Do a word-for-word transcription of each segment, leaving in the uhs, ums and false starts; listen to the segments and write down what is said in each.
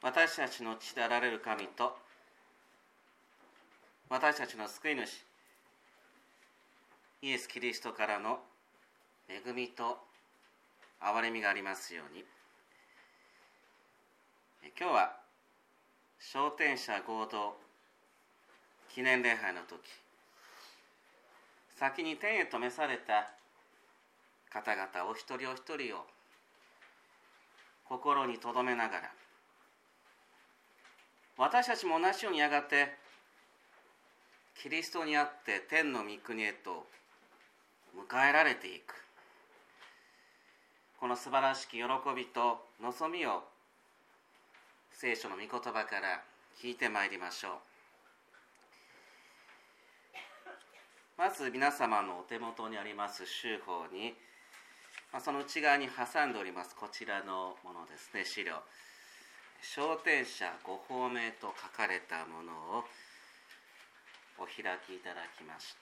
私たちの父であられる神と私たちの救い主イエス・キリストからの恵みと憐れみがありますように。今日は昇天者合同記念礼拝の時、先に天へと召された方々お一人お一人を心に留めながら、私たちも同じようにやがてキリストにあって天の御国へと迎えられていく、この素晴らしき喜びと望みを聖書の御言葉から聞いてまいりましょう。まず皆様のお手元にあります週報に、その内側に挟んでおりますこちらのものですね、資料、昇天者ご芳名と書かれたものをお開きいただきまして、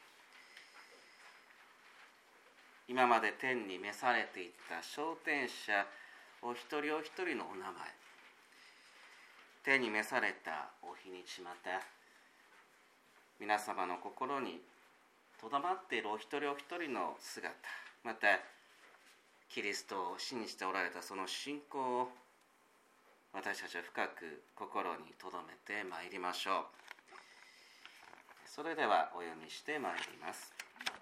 今まで天に召されていった昇天者お一人お一人のお名前、天に召されたお日にち、また皆様の心にとどまっているお一人お一人の姿、またキリストを信じておられたその信仰を私たちは深く心に留めてまいりましょう。それではお読みしてまいります。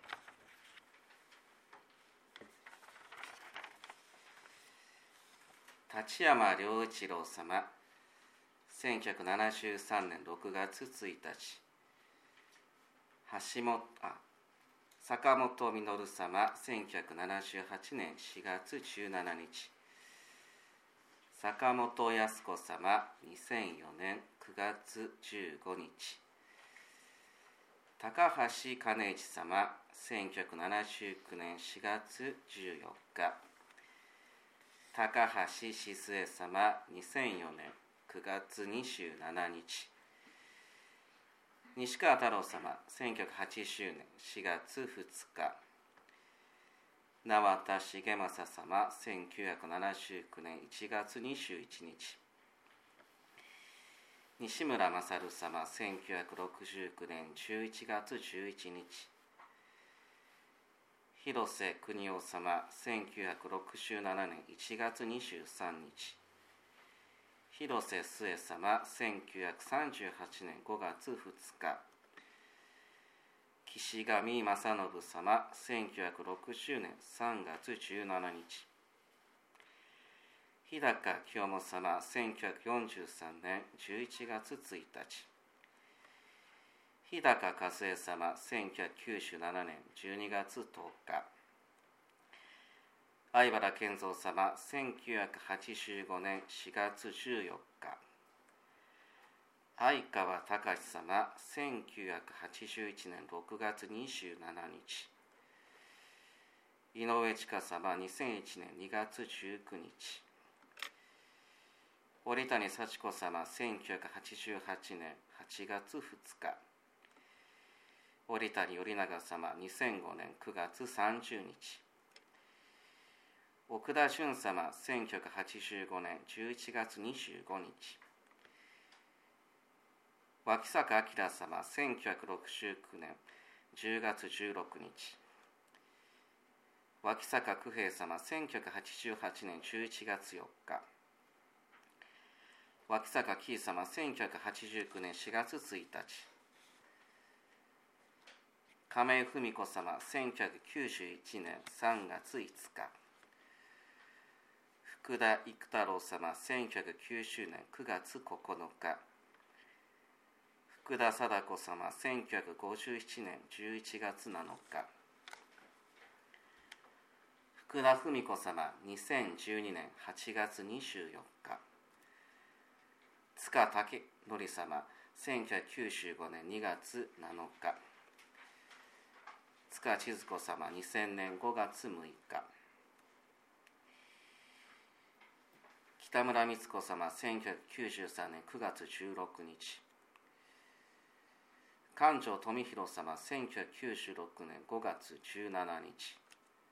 立山良一郎様、せんきゅうひゃくななじゅうさんねんろくがつついたち。橋本あ坂本実様、せんきゅうひゃくななじゅうはちねんしがつじゅうしちにち。坂本靖子様、にせんよねんくがつじゅうごにち。高橋兼一様、せんきゅうひゃくななじゅうきゅうねんしがつじゅうよっか。高橋静江様、にせんよねんくがつにじゅうしちにち。西川太郎様、せんきゅうひゃくはちじゅうねんしがつふつか。縄田重政様、せんきゅうひゃくななじゅうきゅうねんいちがつにじゅういちにち。西村勝様、せんきゅうひゃくろくじゅうきゅうねんじゅういちがつじゅういちにち。広瀬邦夫様、せんきゅうひゃくろくじゅうななねんいちがつにじゅうさんにち。広瀬すえ様、せんきゅうひゃくさんじゅうはちねんごがつふつか。岸上正信様、せんきゅうひゃくろくじゅうねんさんがつじゅうしちにち。日高清母様、せんきゅうひゃくよんじゅうさんねんじゅういちがつついたち。日高和恵様、せんきゅうひゃくきゅうじゅうななねんじゅうにがつとおか。相原健三様、せんきゅうひゃくはちじゅうごねんしがつじゅうよっか。相川隆様、せんきゅうひゃくはちじゅういちねんろくがつにじゅうしちにち。井上千佳様、にせんいちねんにがつじゅうくにち。折谷幸子様、せんきゅうひゃくはちじゅうはちねんはちがつふつか。折谷頼長様、にせんごねんくがつさんじゅうにち。奥田俊様、せんきゅうひゃくはちじゅうごねんじゅういちがつにじゅうごにち。脇坂明様、せんきゅうひゃくろくじゅうきゅうねんじゅうがつじゅうろくにち。脇坂九平様、せんきゅうひゃくはちじゅうはちねんじゅういちがつよっか。脇坂喜依様、せんきゅうひゃくはちじゅうきゅうねんしがつついたち。亀井文子様、せんきゅうひゃくきゅうじゅういちねんさんがついつか。福田育太郎様、せんきゅうひゃくきゅうじゅうねんくがつここのか。福田貞子様、せんきゅうひゃくごじゅうななねんじゅういちがつなのか。福田文子様、にせんじゅうにねんはちがつにじゅうよっか。塚武則様、せんきゅうひゃくきゅうじゅうごねんにがつなのか。塚千鶴子様、にせんねんごがつむいか。北村光子様、せんきゅうひゃくきゅうじゅうさんねんくがつじゅうろくにち。関城富弘様、せんきゅうひゃくきゅうじゅうろくねんごがつじゅうしちにち。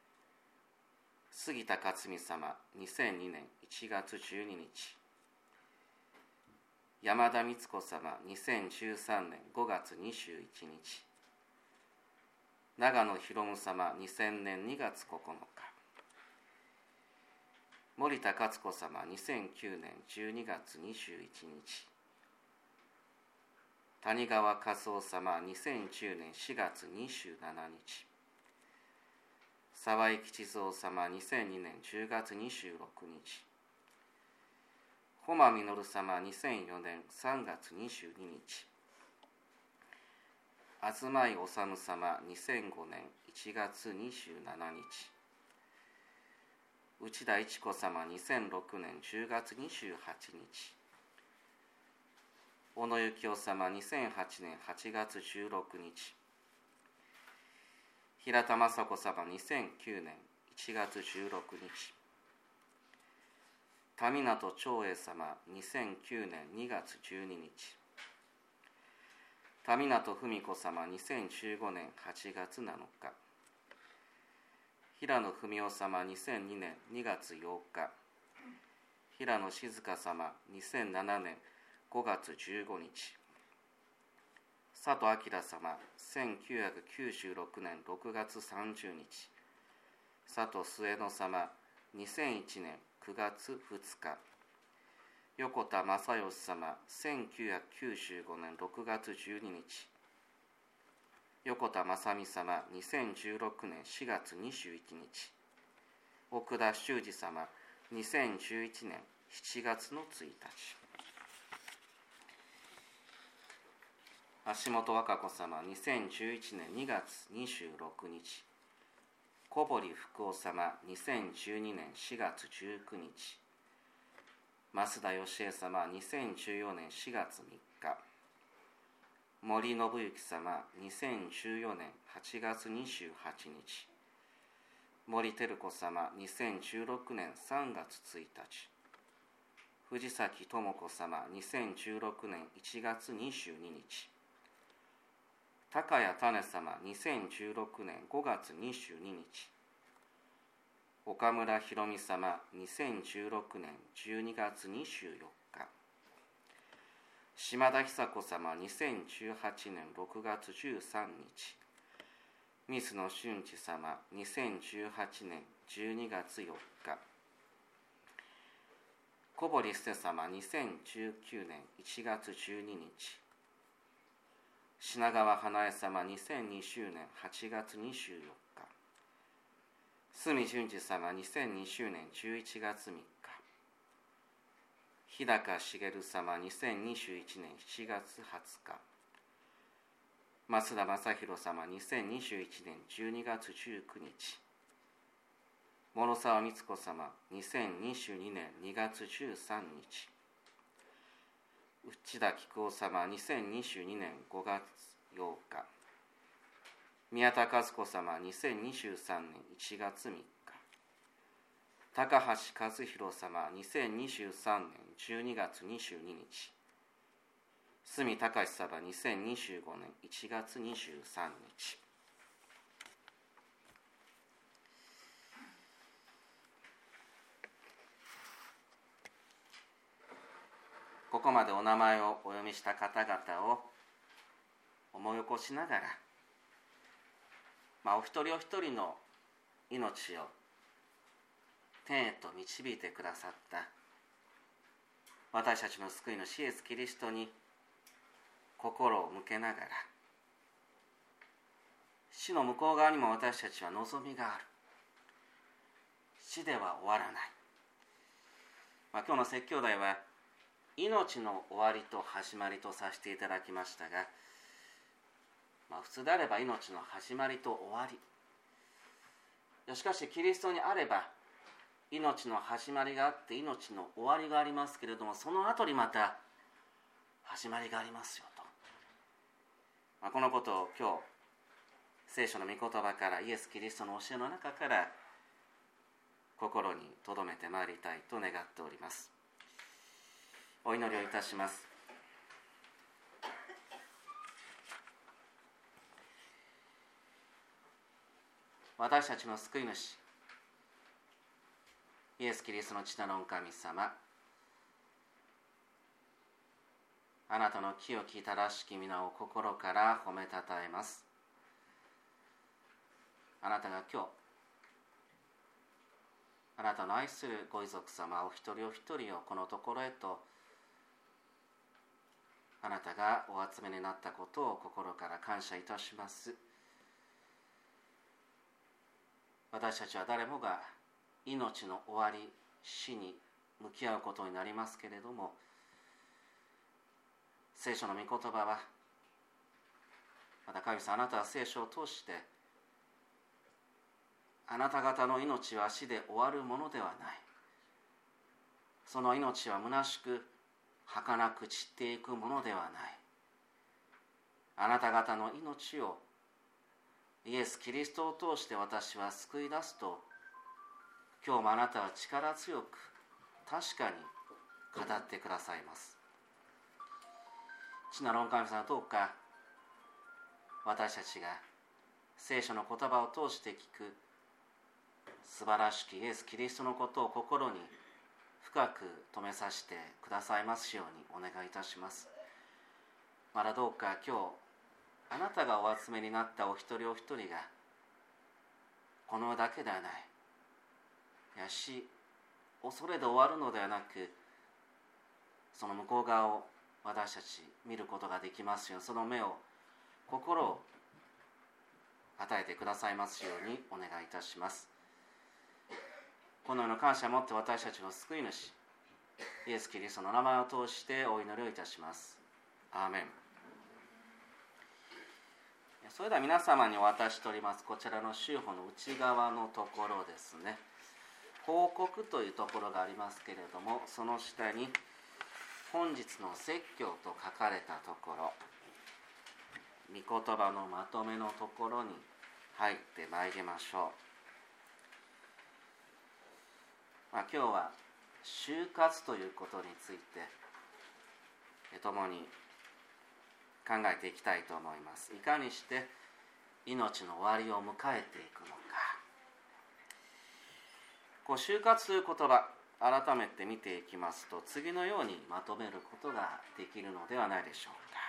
杉田勝美様、にせんにねんいちがつじゅうににち。 山田光子様にせんじゅうさんねんごがつにじゅういちにち、長野博夢様にせんねんにがつここのか、森田勝子様にせんきゅうねんじゅうにがつにじゅういちにち、谷川和夫様にせんじゅうねんしがつにじゅうしちにち、沢井吉蔵様にせんにねんじゅうがつにじゅうろくにち、誉実様にせんよねんさんがつにじゅうににち、東井治様にせんごねんいちがつにじゅうしちにち、内田一子様にせんろくねんじゅうがつにじゅうはちにち、小野幸雄様にせんはちねんはちがつじゅうろくにち、平田雅子様にせんきゅうねんいちがつじゅうろくにち、田湊長英様にせんきゅうねんにがつじゅうににち、田湊文子様にせんじゅうごねんはちがつなのか、平野文夫様にせんにねんにがつようか、平野静香様にせんななねんごがつじゅうごにち、佐藤明様せんきゅうひゃくきゅうじゅうろくねんろくがつさんじゅうにち、佐藤末野様にせんいちねんくがつふつか、横田正義様せんきゅうひゃくきゅうじゅうごねんろくがつじゅうににち、横田正美様にせんじゅうろくねんしがつにじゅういちにち、奥田修二様にせんじゅういちねんしちがつのついたち、橋本和歌子様にせんじゅういちねんにがつにじゅうろくにち、小堀福夫様にせんじゅうにねんしがつじゅうくにち、増田義恵様にせんじゅうよねんしがつみっか、森信之様にせんじゅうよねんはちがつにじゅうはちにち、森照子様にせんじゅうろくねんさんがつついたち、藤崎智子様にせんじゅうろくねんいちがつにじゅうににち、高谷種様にせんじゅうろくねんごがつにじゅうににち、岡村博美様にせんじゅうろくねんじゅうにがつにじゅうよっか、島田久子様にせんじゅうはちねんろくがつじゅうさんにち、水野俊二様にせんじゅうはちねんじゅうにがつよっか、小堀捨様にせんじゅうきゅうねんいちがつじゅうににち、品川花江様にせんにじゅうねんはちがつにじゅうよっか、角淳二様にせんにじゅうねんじゅういちがつみっか、日高茂様にせんにじゅういちねんしちがつはつか、増田正弘様にせんにじゅういちねんじゅうにがつじゅうくにち、諸沢光子様にせんにじゅうにねんにがつじゅうさんにち、内田喜久夫様にせんにじゅうにねんごがつようか、宮田和子様にせんにじゅうさんねんいちがつみっか、高橋和弘様にせんにじゅうさんねんじゅうにがつにじゅうににち、角隆様にせんにじゅうごねんいちがつにじゅうさんにち。ここまでお名前をお読みした方々を思い起こしながら、まあ、お一人お一人の命を天へと導いてくださった私たちの救い主イエス・キリストに心を向けながら、死の向こう側にも私たちは望みがある。死では終わらない。まあ、今日の説教題は命の終わりと始まりとさせていただきましたが、まあ、普通であれば命の始まりと終わり、しかしキリストにあれば命の始まりがあって命の終わりがありますけれども、その後にまた始まりがありますよと、まあ、このことを今日聖書の御言葉からイエス・キリストの教えの中から心に留めてまいりたいと願っております。お祈りをいたします。私たちの救い主イエス・キリストの父なる神様、 あなたの清き正しき皆を心から褒めたたえます。あなたが今日、あなたの愛するご遺族様お一人お一人をこのところへと、あなたがお集めになったことを心から感謝いたします。私たちは誰もが命の終わり、死に向き合うことになりますけれども、聖書の御言葉は、また神様、あなたは聖書を通して、あなた方の命は死で終わるものではない。その命は虚しく、儚く散っていくものではない。あなた方の命をイエス・キリストを通して私は救い出すと、今日もあなたは力強く、確かに語ってくださいます。父なる御神様、どうか私たちが聖書の言葉を通して聞く素晴らしきイエス・キリストのことを心に深く留めさせてくださいますようにお願いいたします。またどうか今日あなたがお集めになったお一人お一人がこの世だけではない、いや死、恐れで終わるのではなく、その向こう側を私たち見ることができますように、その目を、心を与えてくださいますようにお願いいたします。このような感謝を持って私たちの救い主イエス・キリストの名前を通してお祈りをいたします。アーメン。それでは皆様にお渡ししておりますこちらの週報の内側のところですね、報告というところがありますけれども、その下に本日の説教と書かれたところ、御言葉のまとめのところに入ってまいりましょう。まあ、今日は就活ということについて共に考えていきたいと思います。いかにして命の終わりを迎えていくのか。こう就活という言葉、改めて見ていきますと、次のようにまとめることができるのではないでしょうか。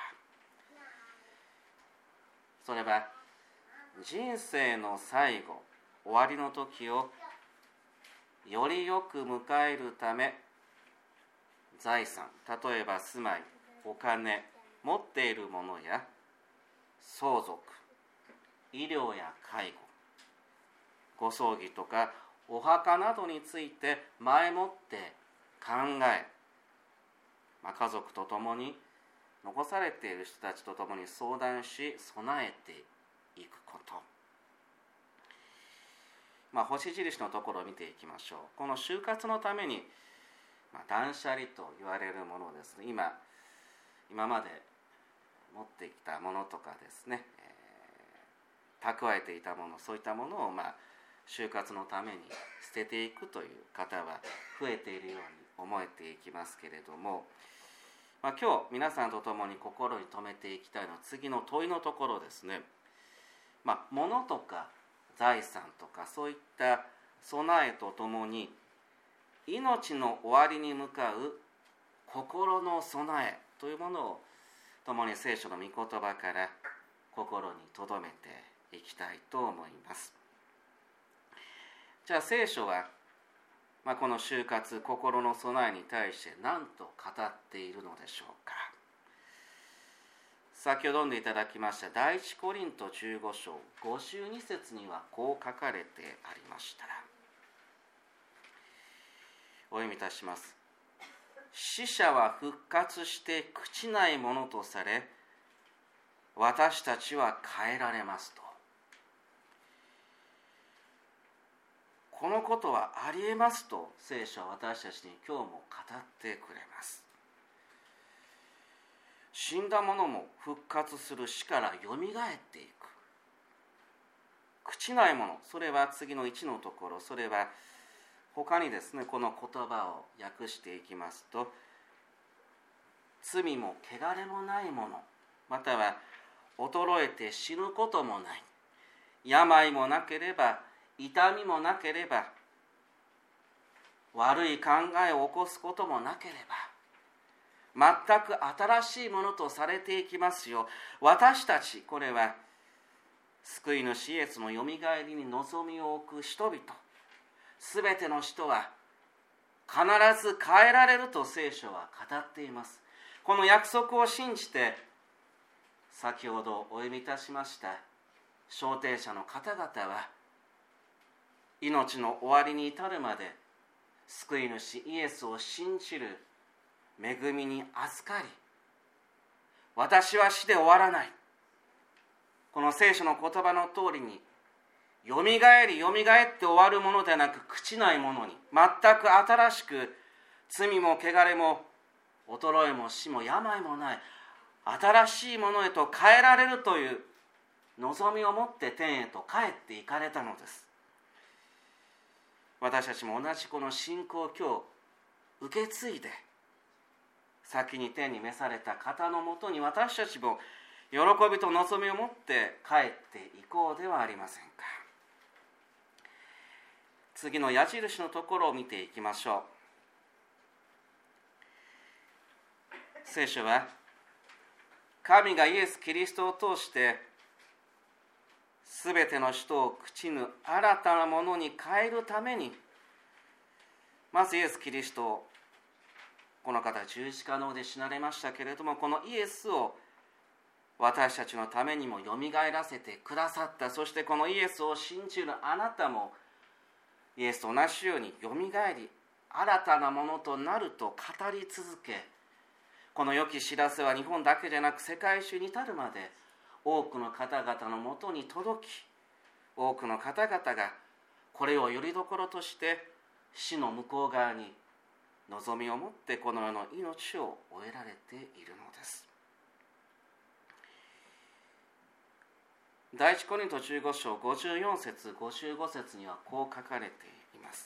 それは、人生の最後、終わりの時をよりよく迎えるため、財産、例えば住まい、お金、持っているものや相続、医療や介護、ご葬儀とかお墓などについて前もって考え、まあ、家族と共に残されている人たちと共に相談し備えていくこと、まあ、星印のところを見ていきましょう。この就活のために、まあ、断捨離と言われるものですね。今今まで持ってきたものとかですね、えー、蓄えていたもの、そういったものを、まあ、就活のために捨てていくという方は増えているように思えていきますけれども、まあ、今日皆さんと共に心に留めていきたいのは次の問いのところですね。まあ、物とか財産とかそういった備えとともに命の終わりに向かう心の備えというものを共に聖書の御言葉から心に留めていきたいと思います。じゃあ聖書は、まあ、この就活、心の備えに対して何と語っているのでしょうか。先ほど読んでいただきました第一コリントじゅうご章ごじゅうに節にはこう書かれてありました。お読みいたします。死者は復活して朽ちないものとされ、私たちは変えられますと。このことはありえますと聖書は私たちに今日も語ってくれます。死んだ者も復活する、死からよみがえっていく。朽ちないもの、それは次のいちのところ、それは他にですね、この言葉を訳していきますと、罪も汚れもないもの、または衰えて死ぬこともない、病もなければ痛みもなければ悪い考えを起こすこともなければ、 全く新しいものとされていきますよ。私たち、これは救い主イエスのよみがえりに望みを置く人々、すべての人は必ず変えられると聖書は語っています。この約束を信じて、先ほどお読みいたしました昇天者の方々は、命の終わりに至るまで救い主イエスを信じる恵みに預かり、私は死で終わらない、この聖書の言葉の通りによみがえりよみがえって終わるものではなく、朽ちないものに、全く新しく、罪も汚れも衰えも死も病もない新しいものへと変えられるという望みを持って天へと帰っていかれたのです。私たちも同じこの信仰を今日受け継いで、先に天に召された方のもとに私たちも喜びと望みを持って帰っていこうではありませんか。次の矢印のところを見ていきましょう。聖書は神がイエス・キリストを通してすべての人を朽ちぬ新たなものに変えるために、まずイエス・キリストを、この方十字架の上で死なれましたけれども、このイエスを私たちのためにもよみがえらせてくださった。そしてこのイエスを信じるあなたもイエスと同じようによみがえり新たなものとなると語り続け、この良き知らせは日本だけでなく世界中に至るまで多くの方々のもとに届き、多くの方々がこれをよりどころとして死の向こう側に望みを持ってこの世の命を終えられているのです。第一コリントじゅうご章ごじゅうよん節ごじゅうご節にはこう書かれています。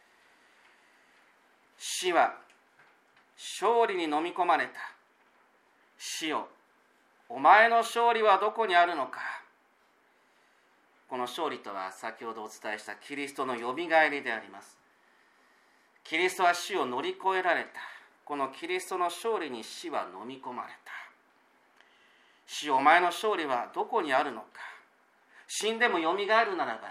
死は勝利に飲み込まれた。死よ、お前の勝利はどこにあるのか。この勝利とは先ほどお伝えしたキリストのよみがえりであります。キリストは死を乗り越えられた。このキリストの勝利に死は飲み込まれた。死よ、お前の勝利はどこにあるのか。死んでもよみがえるならば、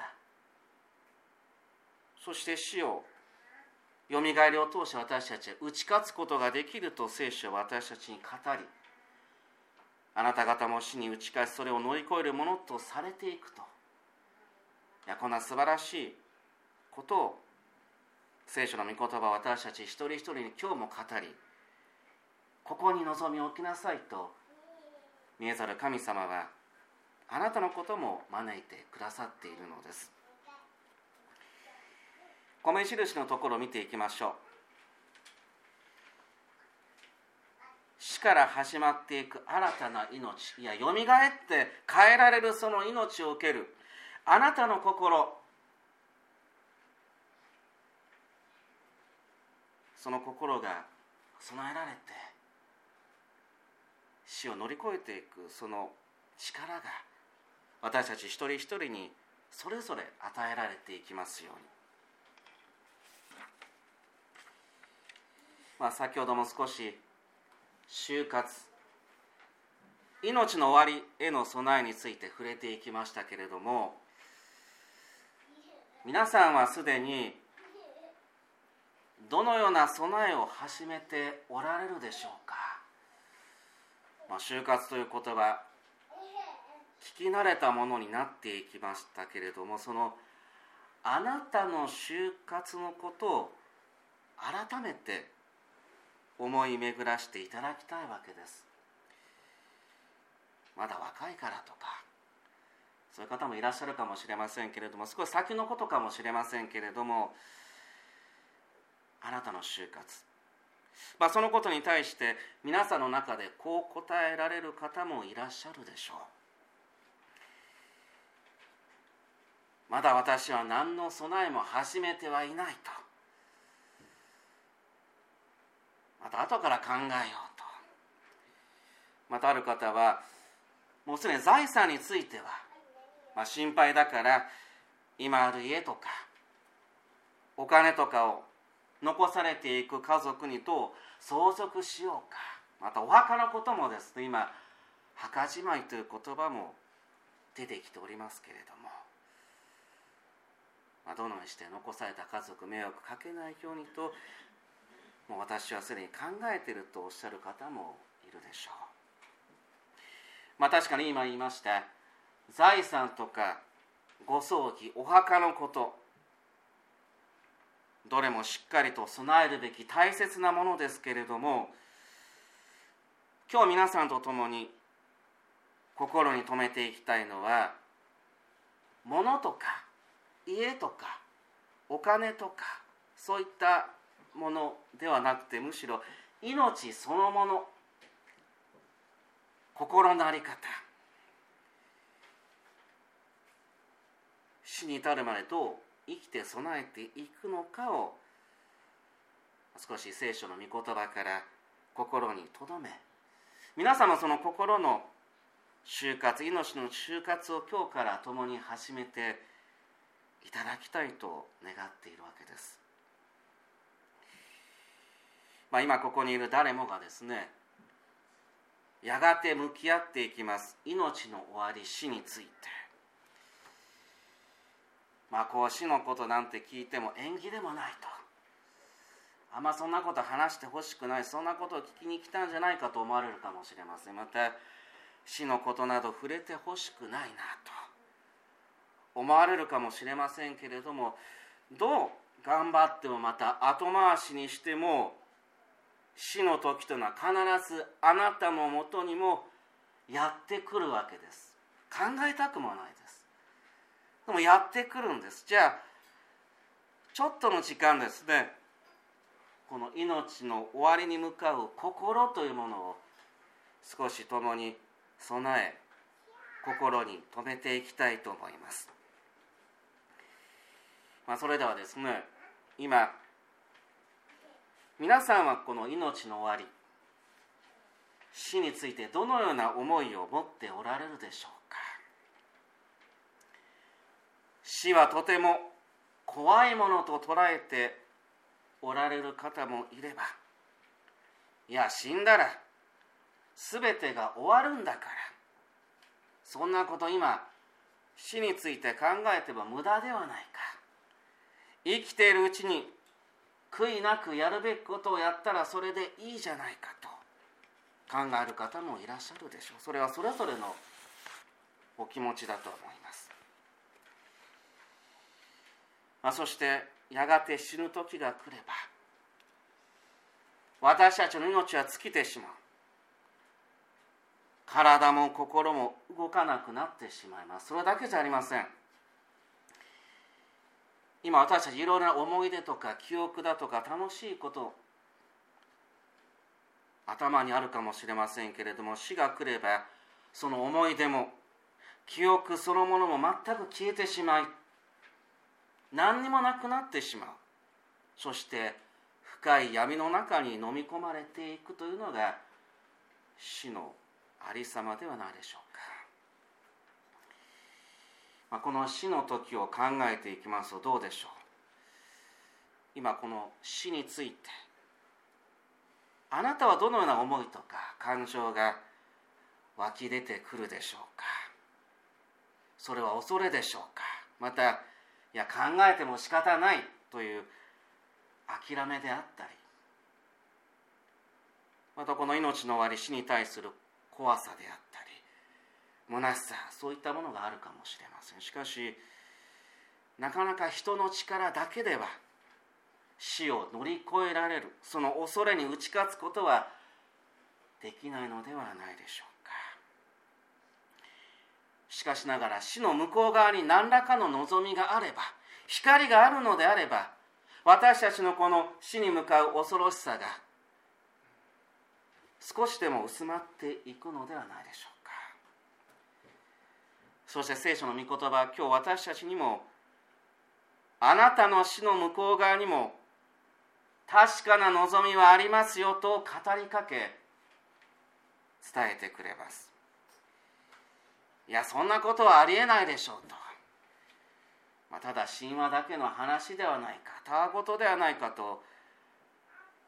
そして死をよみがえりを通して私たちは打ち勝つことができると聖書は私たちに語り、あなた方も死に打ち勝ちそれを乗り越えるものとされていくと、いやこんな素晴らしいことを聖書の御言葉は私たち一人一人に今日も語り、ここに望みを置きなさいと見えざる神様はあなたのことも招いてくださっているのです。米印のところを見ていきましょう。死から始まっていく新たな命、いやよみがえって変えられるその命を受けるあなたの心、その心が備えられて死を乗り越えていくその力が私たち一人一人にそれぞれ与えられていきますように。まあ、先ほども少し終活、命の終わりへの備えについて触れていきましたけれども、皆さんはすでにどのような備えを始めておられるでしょうか。まあ、終活という言葉、聞き慣れたものになっていきましたけれども、そのあなたの終活のことを改めて思い巡らしていただきたいわけです。まだ若いからとかそういう方もいらっしゃるかもしれませんけれども、少し先のことかもしれませんけれども、あなたの終活、まあ、そのことに対して皆さんの中でこう答えられる方もいらっしゃるでしょう。まだ私は何の備えも始めてはいないと、また後から考えようと。またある方はもうすでに財産については、まあ、心配だから今ある家とかお金とかを残されていく家族にどう相続しようか、またお墓のこともですね、今墓じまいという言葉も出てきておりますけれども、まあ、どのようにして残された家族迷惑かけないようにと、もう私はすでに考えているとおっしゃる方もいるでしょう。まあ確かに今言いました財産とかご葬儀、お墓のこと、どれもしっかりと備えるべき大切なものですけれども、今日皆さんと共に心に留めていきたいのは、物とか家とかお金とかそういったものではなくて、むしろ命そのもの、心の在り方、死に至るまでどう生きて備えていくのかを、少し聖書の御言葉から心に留め、皆様その心の就活、命の就活を今日から共に始めていただきたいと願っているわけです。まあ、今ここにいる誰もがですね、やがて向き合っていきます命の終わり、死について、まあこう死のことなんて聞いても縁起でもないと、あんまそんなこと話してほしくない、そんなことを聞きに来たんじゃないかと思われるかもしれません。また死のことなど触れてほしくないなと思われるかもしれませんけれども、どう頑張ってもまた後回しにしても、死の時というのは必ずあなたのもとにもやってくるわけです。考えたくもないです。でもやってくるんです。じゃあちょっとの時間ですね、この命の終わりに向かう心というものを少し共に備え、心に留めていきたいと思います。まあ、それではですね、今皆さんはこの命の終わり、死についてどのような思いを持っておられるでしょうか。死はとても怖いものと捉えておられる方もいれば、いや死んだら全てが終わるんだから、そんなこと今死について考えても無駄ではないか、生きているうちに悔いなくやるべきことをやったらそれでいいじゃないかと考える方もいらっしゃるでしょう。それはそれぞれのお気持ちだと思います。まあ、そしてやがて死ぬ時が来れば、私たちの命は尽きてしまう。体も心も動かなくなってしまいます。それだけじゃありません。今私たちいろいろな思い出とか記憶だとか楽しいこと頭にあるかもしれませんけれども、死が来ればその思い出も記憶そのものも全く消えてしまい、何にもなくなってしまう。そして深い闇の中に飲み込まれていくというのが死のありさまではないでしょうか。まあ、この死の時を考えていきますとどうでしょう。今この死についてあなたはどのような思いとか感情が湧き出てくるでしょうか。それは恐れでしょうか、またいや考えても仕方ないという諦めであったり、またこの命の終わり、死に対する怖さであったり虚しさ、そういったものがあるかもしれません。しかしなかなか人の力だけでは死を乗り越えられる、その恐れに打ち勝つことはできないのではないでしょうか。しかしながら死の向こう側に何らかの望みがあれば、光があるのであれば、私たちのこの死に向かう恐ろしさが少しでも薄まっていくのではないでしょうか。そして聖書の御言葉、今日私たちにもあなたの死の向こう側にも確かな望みはありますよと語りかけ伝えてくれます。いやそんなことはありえないでしょうと、まあ、ただ神話だけの話ではないか、たわごとではないかと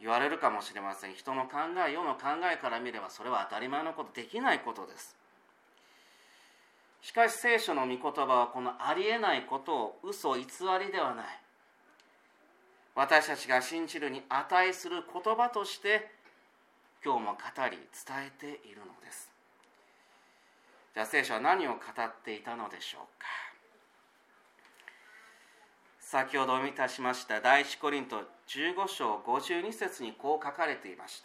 言われるかもしれません。人の考え、世の考えから見ればそれは当たり前のこと、できないことです。しかし聖書の御言葉はこのありえないことを嘘偽りではない、私たちが信じるに値する言葉として今日も語り伝えているのです。じゃあ聖書は何を語っていたのでしょうか。先ほどお見たしました第一コリントじゅうご章ごじゅうに節にこう書かれていました。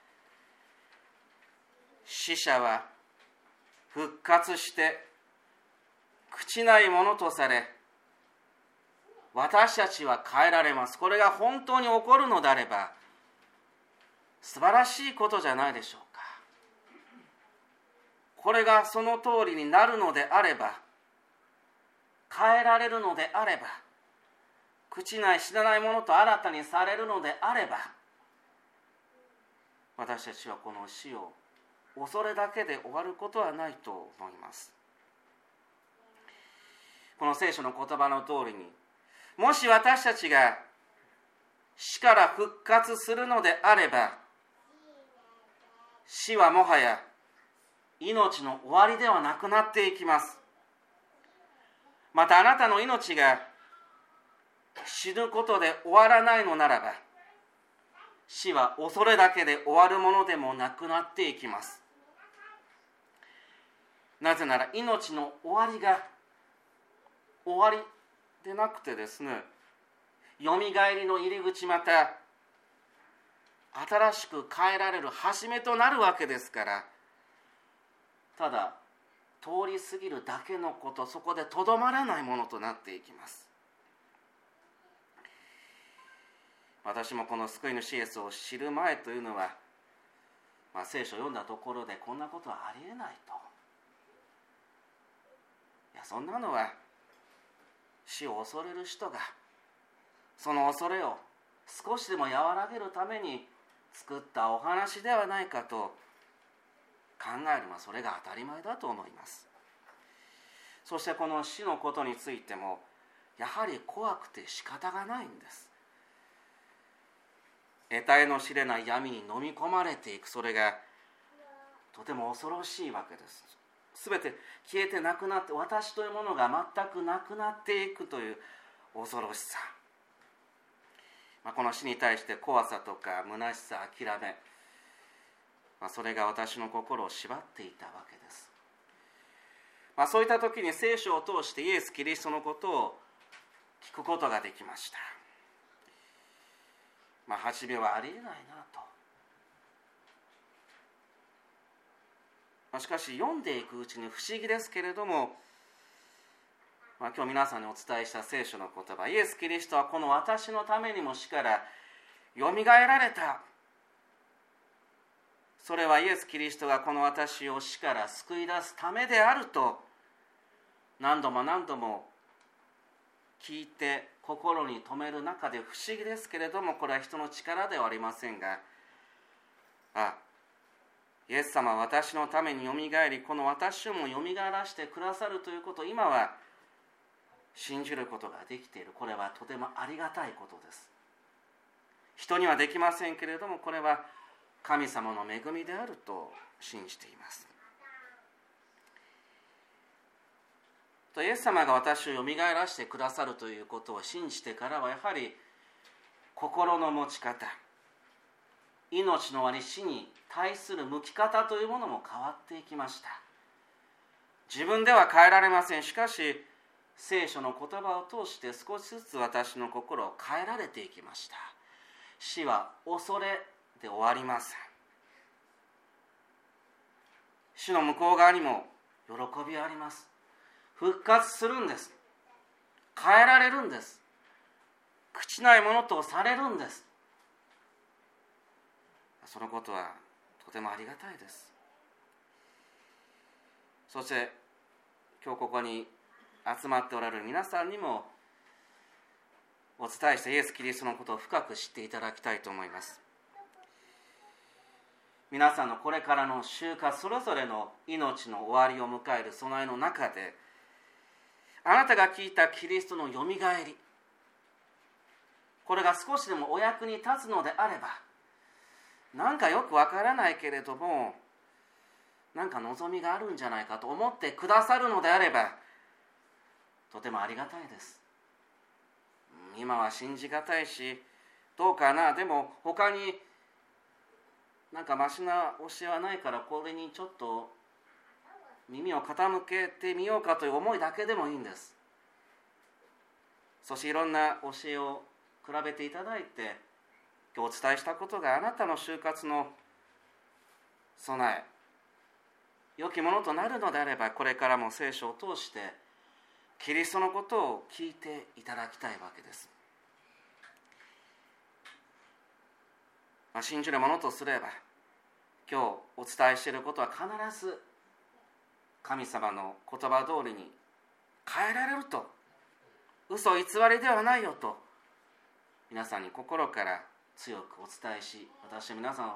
死者は復活して朽ちないものとされ、私たちは変えられます。これが本当に起こるのであれば素晴らしいことじゃないでしょうか。これがその通りになるのであれば、変えられるのであれば、朽ちない死なないものと新たにされるのであれば、私たちはこの死を恐れだけで終わることはないと思います。この聖書の言葉の通りに、もし私たちが死から復活するのであれば、死はもはや命の終わりではなくなっていきます。またあなたの命が死ぬことで終わらないのならば、死は恐れだけで終わるものでもなくなっていきます。なぜなら命の終わりが終わりでなくてですね、よみがえりの入り口、また新しく変えられる始めとなるわけですから、ただ通り過ぎるだけのこと、そこでとどまらないものとなっていきます。私もこの救い主イエスを知る前というのは、まあ、聖書を読んだところでこんなことはありえないと、いやそんなのは死を恐れる人がその恐れを少しでも和らげるために作ったお話ではないかと考えるのは、それが当たり前だと思います。そしてこの死のことについてもやはり怖くて仕方がないんです。得体の知れない闇に飲み込まれていく、それがとても恐ろしいわけです。すべて消えてなくなって、私というものが全くなくなっていくという恐ろしさ、まあ、この死に対して怖さとか虚しさ、諦め、まあ、それが私の心を縛っていたわけです。まあ、そういった時に聖書を通してイエス・キリストのことを聞くことができました。まあ、初めはありえないなと、まあ、しかし読んでいくうちに不思議ですけれども、まあ、今日皆さんにお伝えした聖書の言葉、イエス・キリストはこの私のためにも死からよみがえられた。それはイエス・キリストがこの私を死から救い出すためであると何度も何度も聞いて心に留める中で、不思議ですけれども、これは人の力ではありませんが、あ、イエス様は私のためによみがえり、この私をもよみがえらせてくださるということを今は信じることができている。これはとてもありがたいことです。人にはできませんけれども、これは神様の恵みであると信じています。イエス様が私をよみがえらせてくださるということを信じてからは、やはり心の持ち方、命の終わり、死に対する向き方というものも変わっていきました。自分では変えられません。しかし聖書の言葉を通して少しずつ私の心を変えられていきました。死は恐れで終わりません。死の向こう側にも喜びはあります。復活するんです。変えられるんです。朽ちないものとされるんです。そのことはとてもありがたいです。そして今日ここに集まっておられる皆さんにもお伝えしたイエス・キリストのことを深く知っていただきたいと思います。皆さんのこれからの週間、それぞれの命の終わりを迎える備えの中で、あなたが聞いたキリストのよみがえり、これが少しでもお役に立つのであれば、 なんかよくわからないけれども、なんか望みがあるんじゃないかと思ってくださるのであれば、とてもありがたいです。今は信じがたいし、どうかな、でも他になんかマシな教えはないから、これにちょっと耳を傾けてみようかという思いだけでもいいんです。そしていろんな教えを比べていただいて、今日お伝えしたことがあなたの就活の備え、良きものとなるのであれば、これからも聖書を通してキリストのことを聞いていただきたいわけです。まあ、信じるものとすれば、今日お伝えしていることは必ず神様の言葉通りに変えられると、嘘偽りではないよと皆さんに心から強くお伝えし、私は皆さんを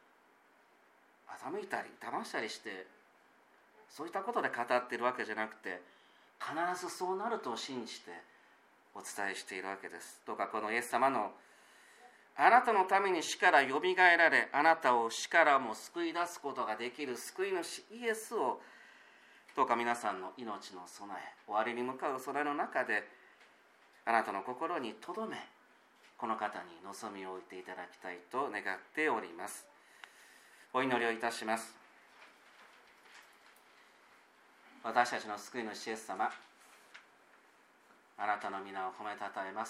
欺いたり騙したりしてそういったことで語っているわけじゃなくて、必ずそうなると信じてお伝えしているわけです。どうかこのイエス様のあなたのために死からよみがえられ、あなたを死からも救い出すことができる救い主イエスを、どうか皆さんの命の備え、終わりに向かう備えの中であなたの心に留め、この方に望みを置いていただきたいと願っております。お祈りをいたします。私たちの救い主イエス様、あなたの皆を褒めたたえます。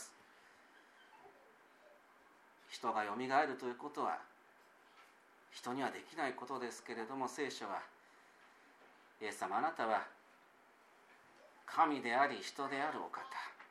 人がよみがえるということは人にはできないことですけれども、聖書はイエス様、あなたは神であり人であるお方、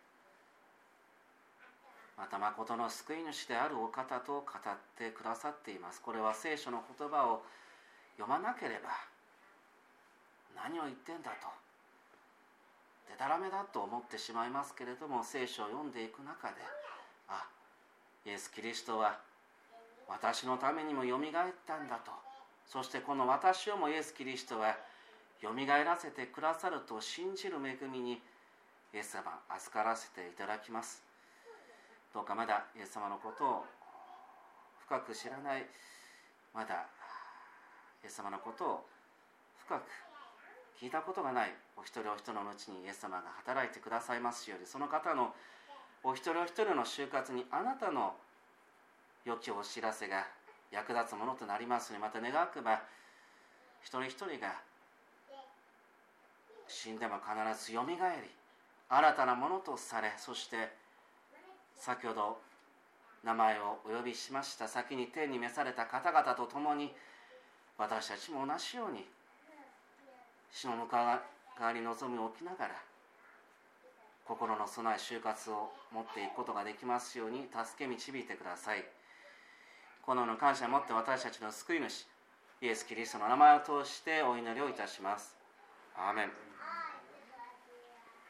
また誠の救い主であるお方と語ってくださっています。これは聖書の言葉を読まなければ、何を言ってんだと、でたらめだと思ってしまいますけれども、聖書を読んでいく中で、あ、イエス・キリストは私のためにもよみがえったんだと、そしてこの私をもイエス・キリストはよみがえらせてくださると信じる恵みにイエス様預からせていただきます。どうかまだイエス様のことを深く知らない、まだイエス様のことを深く聞いたことがないお一人お一人のうちにイエス様が働いてくださいますように、その方のお一人お一人の就活にあなたの良きお知らせが役立つものとなりますように、また願わくば一人一人が死んでも必ずよみがえり、新たなものとされ、そして先ほど名前をお呼びしました先に天に召された方々と共に、私たちも同じように死の向かい側に望みを置きながら心の備え就活を持っていくことができますように助け導いてください。このような感謝を持って私たちの救い主イエス・キリストの名前を通してお祈りをいたします。アーメン。